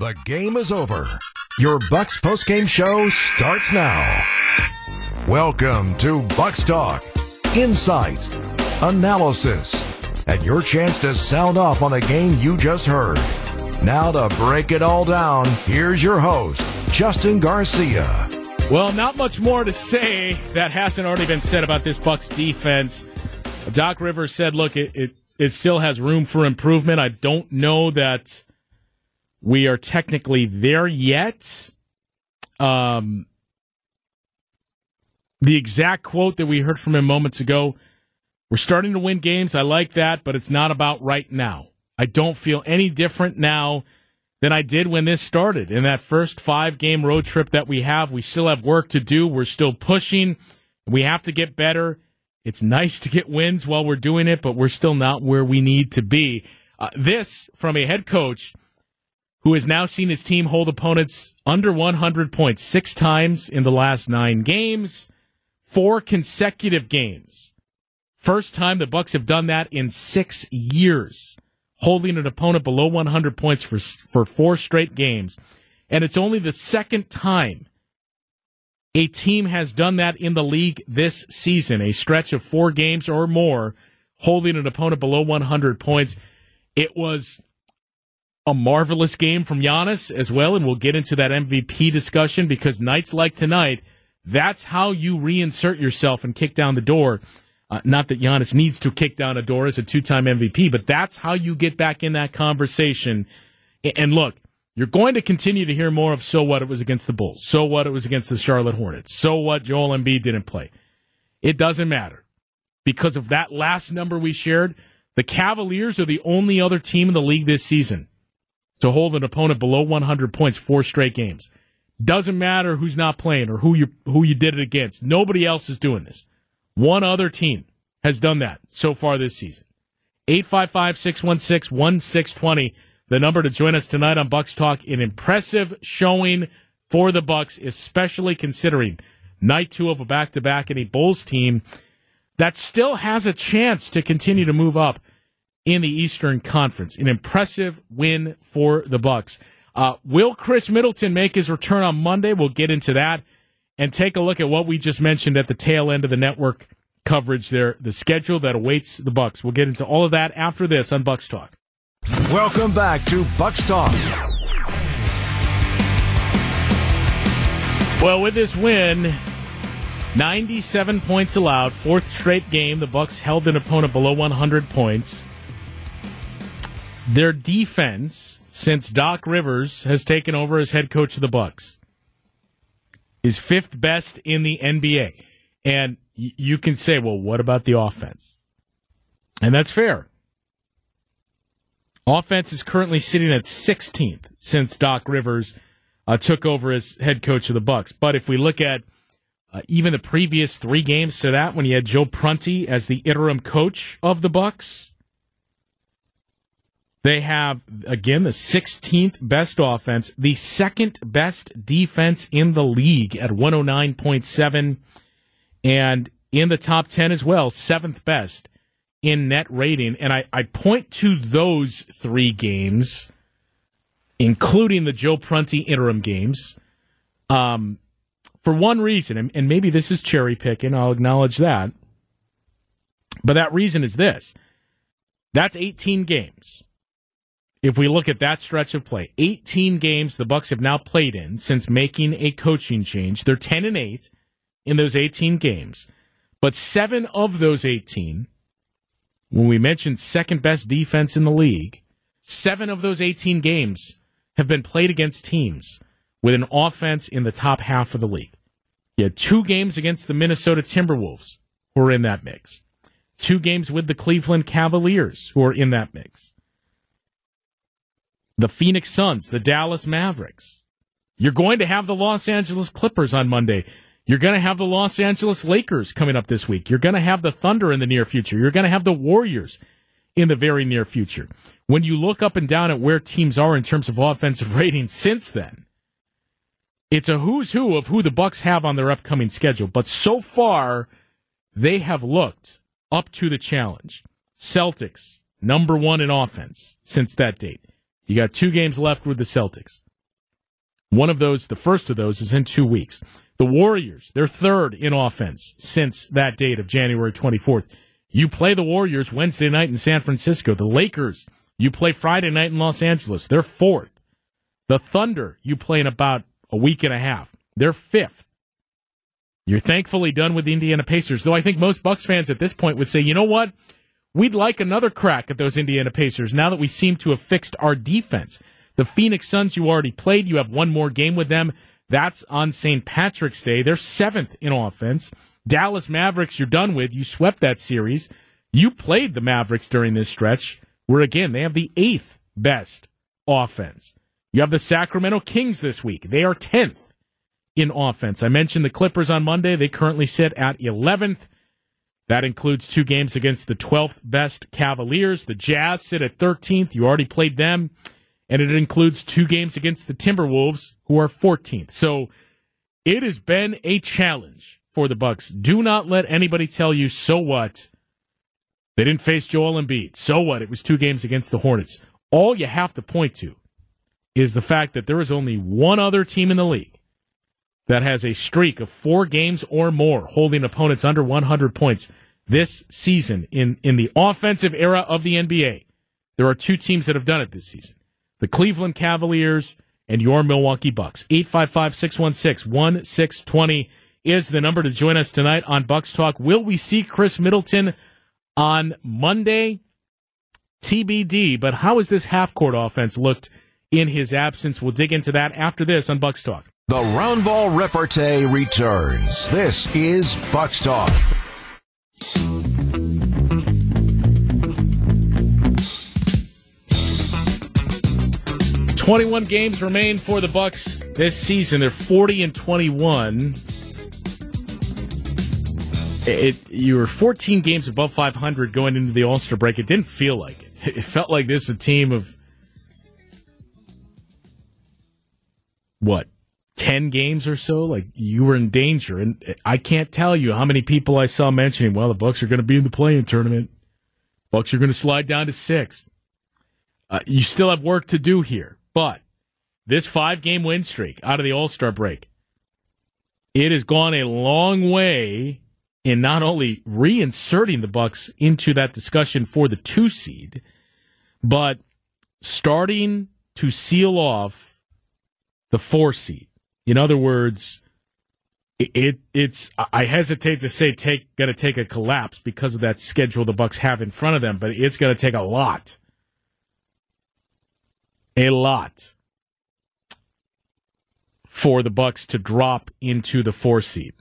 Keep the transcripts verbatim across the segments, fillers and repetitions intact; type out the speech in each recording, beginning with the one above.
The game is over. Your Bucks postgame show starts now. Welcome to Bucks Talk. Insight, analysis, and your chance to sound off on the game you just heard. Now to break it all down, here's your host, Justin Garcia. Well, not much more to say that hasn't already been said about this Bucks defense. Doc Rivers said, look, it, it, it still has room for improvement. I don't know that we are technically there yet. Um, the exact quote that we heard from him moments ago, we're starting to win games. I like that, but it's not about right now. I don't feel any different now than I did when this started. In that first five-game road trip that we have, we still have work to do. We're still pushing. We have to get better. It's nice to get wins while we're doing it, but we're still not where we need to be. Uh, this from a head coach who has now seen his team hold opponents under one hundred points six times in the last nine games, four consecutive games. First time the Bucks have done that in six years, holding an opponent below one hundred points for for four straight games. And it's only the second time a team has done that in the league this season, a stretch of four games or more, holding an opponent below one hundred points. It was a marvelous game from Giannis as well, and we'll get into that M V P discussion because nights like tonight, that's how you reinsert yourself and kick down the door. Uh, not that Giannis needs to kick down a door as a two-time M V P, but that's how you get back in that conversation. And look, you're going to continue to hear more of so what it was against the Bulls, so what it was against the Charlotte Hornets, so what Joel Embiid didn't play. It doesn't matter. Because of that last number we shared, the Cavaliers are the only other team in the league this season to hold an opponent below one hundred points four straight games. Doesn't matter who's not playing or who you who you did it against. Nobody else is doing this. One other team has done that so far this season. eight five five, six one six, one six two zero, the number to join us tonight on Bucks Talk. An impressive showing for the Bucks, especially considering night two of a back-to-back and a Bulls team that still has a chance to continue to move up in the Eastern Conference. An impressive win for the Bucks. Uh, will Chris Middleton make his return on Monday? We'll get into that and take a look at what we just mentioned at the tail end of the network coverage there, the schedule that awaits the Bucks. We'll get into all of that after this on Bucks Talk. Welcome back to Bucks Talk. Well, with this win, ninety-seven points allowed, fourth straight game, the Bucks held an opponent below one hundred points. Their defense, since Doc Rivers has taken over as head coach of the Bucks, is fifth best in the N B A. And y- you can say, well, what about the offense? And that's fair. Offense is currently sitting at sixteenth since Doc Rivers uh, took over as head coach of the Bucks. But if we look at uh, even the previous three games to that, when you had Joe Prunty as the interim coach of the Bucks, they have, again, the sixteenth best offense, the second best defense in the league at one oh nine point seven, and in the top ten as well, seventh best in net rating. And I, I point to those three games, including the Joe Prunty interim games, um, for one reason, and, and maybe this is cherry picking, I'll acknowledge that, but that reason is this. That's eighteen games. If we look at that stretch of play, eighteen games the Bucks have now played in since making a coaching change. They're ten and eight in those eighteen games. But seven of those eighteen, when we mentioned second best defense in the league, seven of those eighteen games have been played against teams with an offense in the top half of the league. You had two games against the Minnesota Timberwolves, who are in that mix. Two games with the Cleveland Cavaliers, who are in that mix. The Phoenix Suns, the Dallas Mavericks. You're going to have the Los Angeles Clippers on Monday. You're going to have the Los Angeles Lakers coming up this week. You're going to have the Thunder in the near future. You're going to have the Warriors in the very near future. When you look up and down at where teams are in terms of offensive rating since then, it's a who's who of who the Bucks have on their upcoming schedule. But so far, they have looked up to the challenge. Celtics, number one in offense since that date. You got two games left with the Celtics. One of those, the first of those, is in two weeks. The Warriors, they're third in offense since that date of January twenty-fourth. You play the Warriors Wednesday night in San Francisco. The Lakers, you play Friday night in Los Angeles. They're fourth. The Thunder, you play in about a week and a half. They're fifth. You're thankfully done with the Indiana Pacers, though I think most Bucks fans at this point would say, you know what? We'd like another crack at those Indiana Pacers now that we seem to have fixed our defense. The Phoenix Suns, you already played. You have one more game with them. That's on Saint Patrick's Day. They're seventh in offense. Dallas Mavericks, you're done with. You swept that series. You played the Mavericks during this stretch, where, again, they have the eighth best offense. You have the Sacramento Kings this week. They are tenth in offense. I mentioned the Clippers on Monday. They currently sit at eleventh. That includes two games against the twelfth best Cavaliers. The Jazz sit at thirteenth. You already played them. And it includes two games against the Timberwolves, who are fourteenth. So it has been a challenge for the Bucks. Do not let anybody tell you, so what? They didn't face Joel Embiid. So what? It was two games against the Hornets. All you have to point to is the fact that there is only one other team in the league that has a streak of four games or more holding opponents under one hundred points this season in, in the offensive era of the N B A. There are two teams that have done it this season. The Cleveland Cavaliers and your Milwaukee Bucks. eight five five, six one six, one six two zero is the number to join us tonight on Bucks Talk. Will we see Chris Middleton on Monday? T B D, but how has this half-court offense looked in his absence? We'll dig into that after this on Bucks Talk. The Round Ball Repartee returns. This is Bucks Talk. twenty-one games remain for the Bucks this season. They're forty and twenty-one. It, you were fourteen games above five hundred going into the All-Star break. It didn't feel like it. It felt like this is a team of, what, ten games or so? Like, you were in danger. And I can't tell you how many people I saw mentioning, well, the Bucks are going to be in the play-in tournament. Bucks are going to slide down to sixth. Uh, you still have work to do here. But this five-game win streak out of the All-Star break, it has gone a long way in not only reinserting the Bucks into that discussion for the two seed, but starting to seal off the four seed. In other words, it, it it's I hesitate to say take going to take a collapse because of that schedule the Bucks have in front of them, but it's going to take a lot. A lot for the Bucks to drop into the four seed.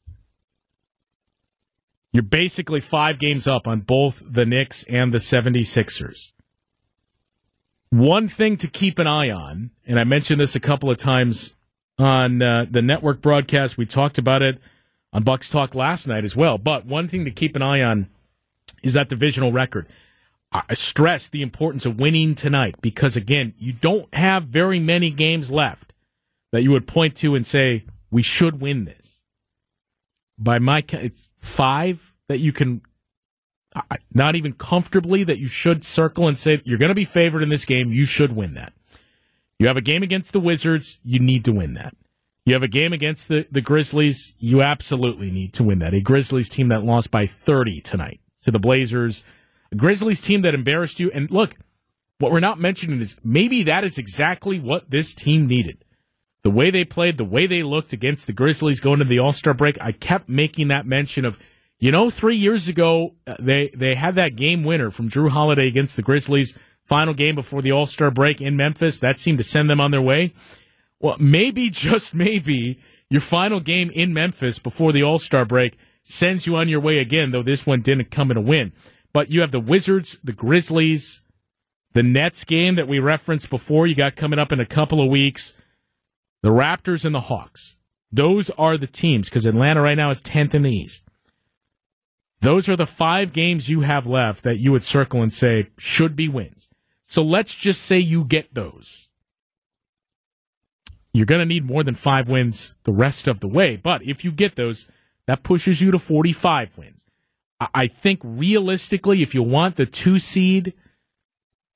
You're basically five games up on both the Knicks and the seventy-sixers. One thing to keep an eye on, and I mentioned this a couple of times on uh, the network broadcast. We talked about it on Bucks Talk last night as well. But one thing to keep an eye on is that divisional record. I stress the importance of winning tonight because, again, you don't have very many games left that you would point to and say, we should win this. By my count, it's five that you can, not even comfortably, that you should circle and say, you're going to be favored in this game, you should win that. You have a game against the Wizards, you need to win that. You have a game against the, the Grizzlies, you absolutely need to win that. A Grizzlies team that lost by thirty tonight to the Blazers. A Grizzlies team that embarrassed you. And look, what we're not mentioning is maybe that is exactly what this team needed. The way they played, the way they looked against the Grizzlies going into the All-Star break, I kept making that mention of, you know, three years ago, they, they had that game winner from Drew Holiday against the Grizzlies, final game before the All-Star break in Memphis. That seemed to send them on their way. Well, maybe, just maybe, your final game in Memphis before the All-Star break sends you on your way again, though this one didn't come in a win. But you have the Wizards, the Grizzlies, the Nets game that we referenced before you got coming up in a couple of weeks, the Raptors and the Hawks. Those are the teams, because Atlanta right now is tenth in the East. Those are the five games you have left that you would circle and say should be wins. So let's just say you get those. You're going to need more than five wins the rest of the way, but if you get those, that pushes you to forty-five wins. I think realistically, if you want the two seed,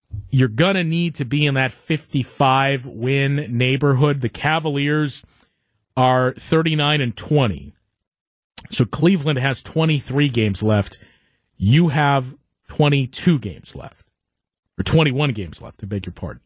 you're going to need to be in that fifty-five win neighborhood. The Cavaliers are thirty-nine and twenty. So Cleveland has twenty-three games left. You have twenty-two games left. Or twenty-one games left, I beg your pardon.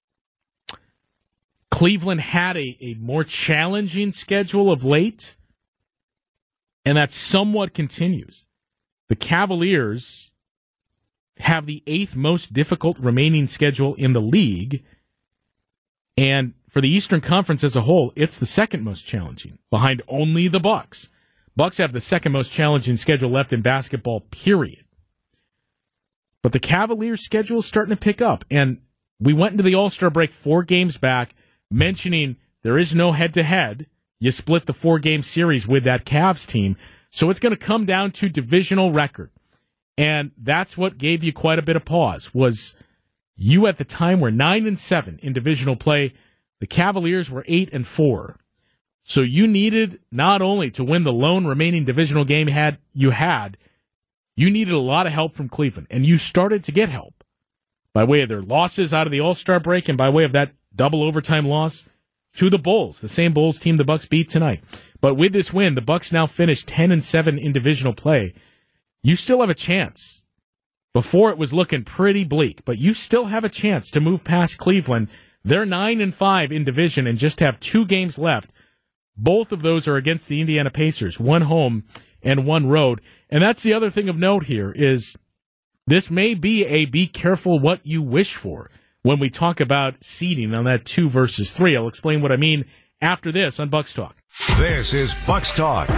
Cleveland had a, a more challenging schedule of late, and that somewhat continues. The Cavaliers have the eighth most difficult remaining schedule in the league, and for the Eastern Conference as a whole, it's the second most challenging, behind only the Bucks. Bucks have the second most challenging schedule left in basketball, period. But the Cavaliers' schedule is starting to pick up, and we went into the All-Star break four games back, mentioning there is no head-to-head. You split the four-game series with that Cavs team, so it's going to come down to divisional record. And that's what gave you quite a bit of pause, was you at the time were nine and seven in divisional play. The Cavaliers were eight and four. So you needed not only to win the lone remaining divisional game had you had, you needed a lot of help from Cleveland, and you started to get help by way of their losses out of the All-Star break and by way of that double overtime loss to the Bulls, the same Bulls team the Bucks beat tonight. But with this win, the Bucks now finish ten and seven in divisional play. You still have a chance. Before it was looking pretty bleak, but you still have a chance to move past Cleveland. They're nine and five in division and just have two games left. Both of those are against the Indiana Pacers, one home and one road. And that's the other thing of note here is this may be a be careful what you wish for when we talk about seeding on that two versus three. I'll explain what I mean after this on Bucks Talk. This is Bucks Talk.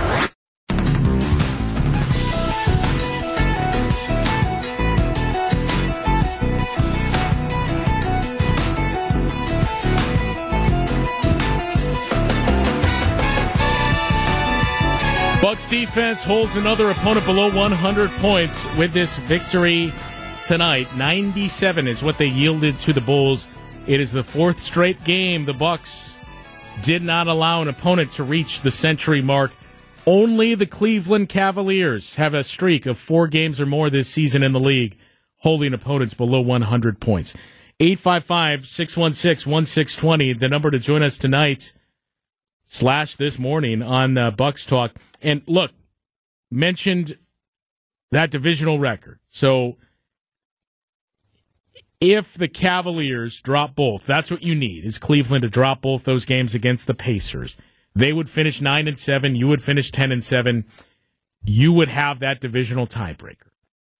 Bucks defense holds another opponent below one hundred points with this victory tonight. ninety-seven is what they yielded to the Bulls. It is the fourth straight game the Bucks did not allow an opponent to reach the century mark. Only the Cleveland Cavaliers have a streak of four games or more this season in the league, holding opponents below one hundred points. eight five five, six one six, one six two zero, the number to join us tonight, slash this morning on uh, Bucks Talk. And look, mentioned that divisional record. So if the Cavaliers drop both, that's what you need, is Cleveland to drop both those games against the Pacers. They would finish nine and seven, you would finish ten and seven. You would have that divisional tiebreaker.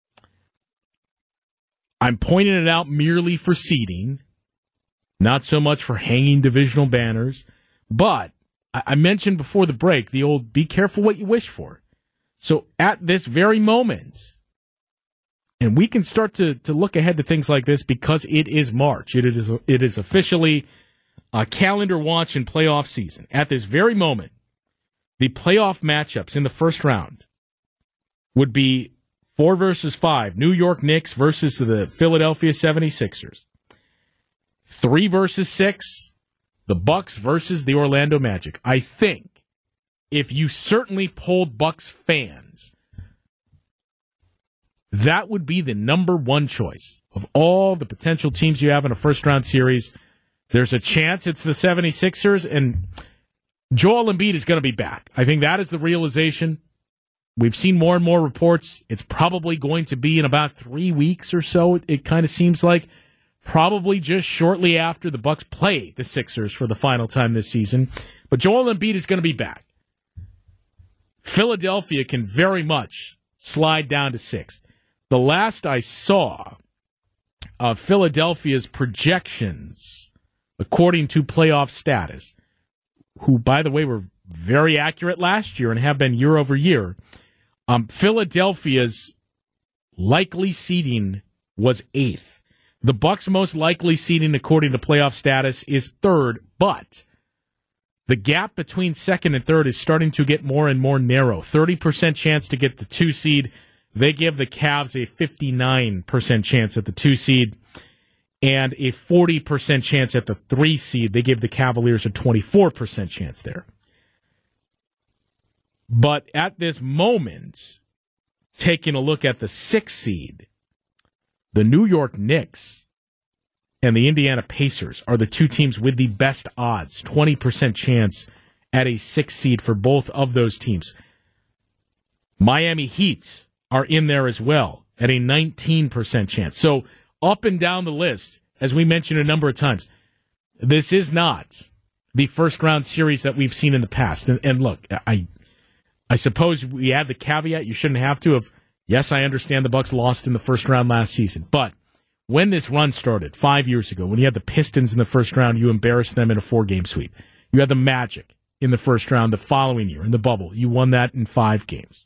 I'm pointing it out merely for seeding, not so much for hanging divisional banners, but I mentioned before the break the old be careful what you wish for. So at this very moment, and we can start to, to look ahead to things like this because it is March. It is it is officially a calendar watch and playoff season. At this very moment, the playoff matchups in the first round would be four versus five, New York Knicks versus the Philadelphia seventy-sixers. Three versus six, the Bucks versus the Orlando Magic. I think if you certainly polled Bucks fans, that would be the number one choice of all the potential teams you have in a first-round series. There's a chance it's the seventy-sixers, and Joel Embiid is going to be back. I think that is the realization. We've seen more and more reports. It's probably going to be in about three weeks or so, it, it kind of seems like. Probably just shortly after the Bucks play the Sixers for the final time this season. But Joel Embiid is going to be back. Philadelphia can very much slide down to sixth. The last I saw of Philadelphia's projections, according to playoff status, who, by the way, were very accurate last year and have been year over year, um, Philadelphia's likely seeding was eighth. The Bucks' most likely seeding, according to playoff status, is third, but the gap between second and third is starting to get more and more narrow. thirty percent chance to get the two seed. They give the Cavs a fifty-nine percent chance at the two seed and a forty percent chance at the three seed. They give the Cavaliers a twenty-four percent chance there. But at this moment, taking a look at the six seed, the New York Knicks and the Indiana Pacers are the two teams with the best odds, twenty percent chance at a six seed for both of those teams. Miami Heat are in there as well at a nineteen percent chance. So up and down the list, as we mentioned a number of times, this is not the first round series that we've seen in the past. And, and look, I I suppose we add the caveat, you shouldn't have to, of, yes, I understand the Bucks lost in the first round last season, but when this run started five years ago, when you had the Pistons in the first round, you embarrassed them in a four-game sweep. You had the Magic in the first round the following year in the bubble. You won that in five games.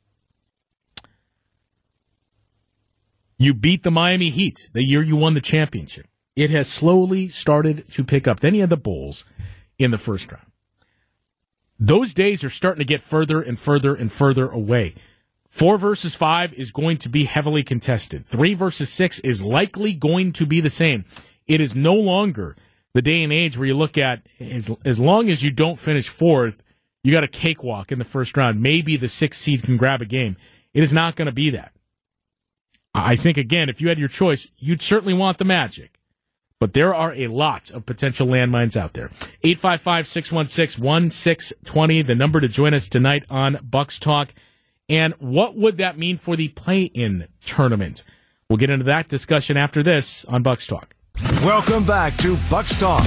You beat the Miami Heat the year you won the championship. It has slowly started to pick up. Then you had the Bulls in the first round. Those days are starting to get further and further and further away. Four versus five is going to be heavily contested. Three versus six is likely going to be the same. It is no longer the day and age where you look at, as, as long as you don't finish fourth, you got a cakewalk in the first round. Maybe the sixth seed can grab a game. It is not going to be that. I think, again, if you had your choice, you'd certainly want the Magic. But there are a lot of potential landmines out there. eight five five, six one six, one six two zero, the number to join us tonight on Bucks Talk. And what would that mean for the play-in tournament? We'll get into that discussion after this on Bucks Talk. Welcome back to Bucks Talk.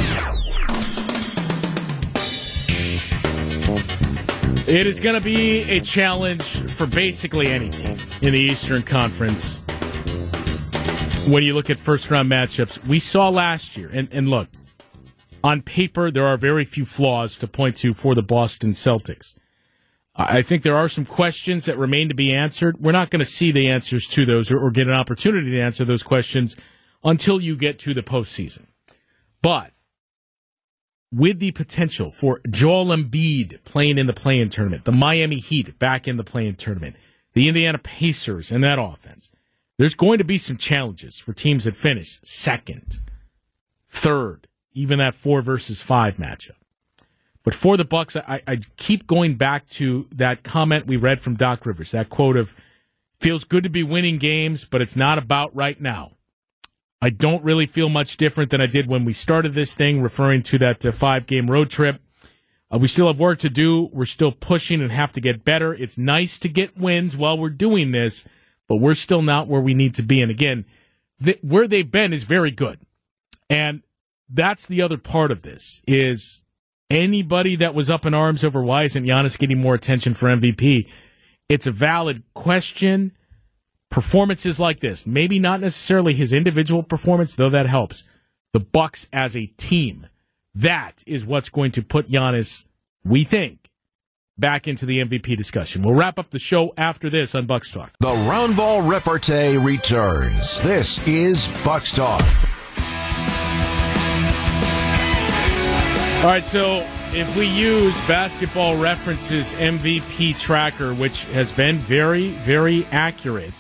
It is going to be a challenge for basically any team in the Eastern Conference. When you look at first-round matchups, we saw last year, and, and look, on paper, there are very few flaws to point to for the Boston Celtics. I think there are some questions that remain to be answered. We're not going to see the answers to those or, or get an opportunity to answer those questions until you get to the postseason. But with the potential for Joel Embiid playing in the play-in tournament, the Miami Heat back in the play-in tournament, the Indiana Pacers and that offense, there's going to be some challenges for teams that finish second, third, even that four versus five matchup. But for the Bucks, I, I keep going back to that comment we read from Doc Rivers, that quote of, feels good to be winning games, but it's not about right now. I don't really feel much different than I did when we started this thing, referring to that uh, five-game road trip. Uh, we still have work to do. We're still pushing and have to get better. It's nice to get wins while we're doing this, but we're still not where we need to be. And again, th- where they've been is very good. And that's the other part of this, is anybody that was up in arms over why isn't Giannis getting more attention for M V P, it's a valid question. Performances like this, maybe not necessarily his individual performance, though that helps. The Bucks as a team, that is what's going to put Giannis, we think, back into the M V P discussion. We'll wrap up the show after this on Bucks Talk. The Roundball Repartee returns. This is Bucks Talk. All right, so if we use Basketball Reference's M V P tracker, which has been very, very accurate,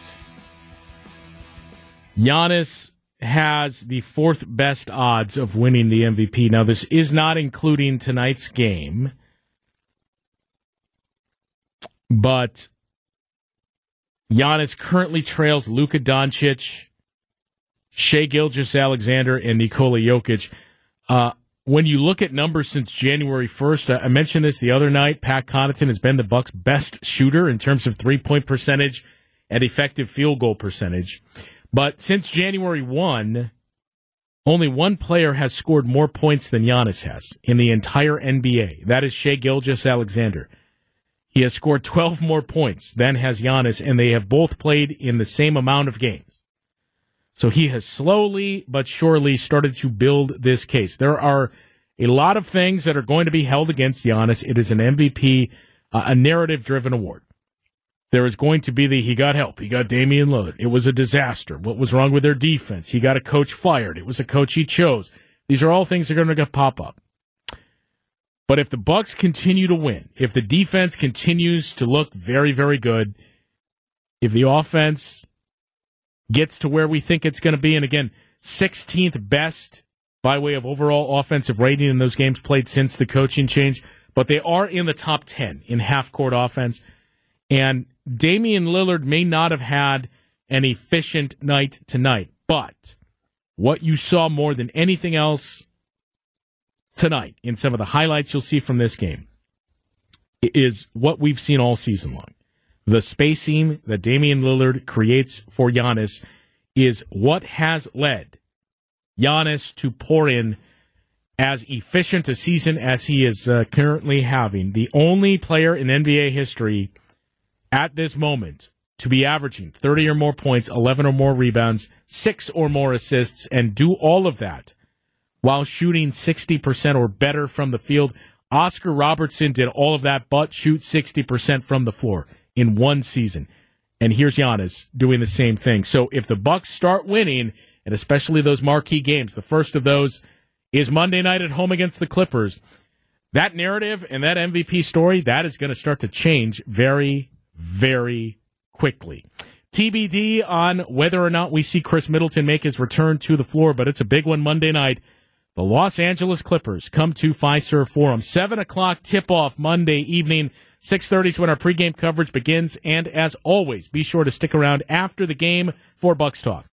Giannis has the fourth best odds of winning the M V P. Now, this is not including tonight's game, but Giannis currently trails Luka Doncic, Shai Gilgeous-Alexander, and Nikola Jokic. Uh, when you look at numbers since January first, I mentioned this the other night, Pat Connaughton has been the Bucks' best shooter in terms of three-point percentage and effective field goal percentage. But since January first, only one player has scored more points than Giannis has in the entire N B A. That is Shai Gilgeous-Alexander. He has scored twelve more points than has Giannis, and they have both played in the same amount of games. So he has slowly but surely started to build this case. There are a lot of things that are going to be held against Giannis. It is an M V P, uh, a narrative-driven award. There is going to be the, he got help. He got Damian Lillard. It was a disaster. What was wrong with their defense? He got a coach fired. It was a coach he chose. These are all things that are going to pop up. But if the Bucks continue to win, if the defense continues to look very, very good, if the offense gets to where we think it's going to be, and again, sixteenth best by way of overall offensive rating in those games played since the coaching change, but they are in the top ten in half-court offense. And Damian Lillard may not have had an efficient night tonight, but what you saw more than anything else tonight in some of the highlights you'll see from this game is what we've seen all season long. The spacing that Damian Lillard creates for Giannis is what has led Giannis to pour in as efficient a season as he is uh, currently having. The only player in N B A history at this moment to be averaging thirty or more points, eleven or more rebounds, six or more assists, and do all of that while shooting sixty percent or better from the field. Oscar Robertson did all of that but shoot sixty percent from the floor in one season. And here's Giannis doing the same thing. So if the Bucks start winning, and especially those marquee games, the first of those is Monday night at home against the Clippers, that narrative and that M V P story, that is going to start to change very, very quickly. T B D on whether or not we see Chris Middleton make his return to the floor, but it's a big one Monday night. The Los Angeles Clippers come to Fiserv Forum. seven o'clock tip-off Monday evening. six thirty is when our pregame coverage begins. And as always, be sure to stick around after the game for Bucks Talk.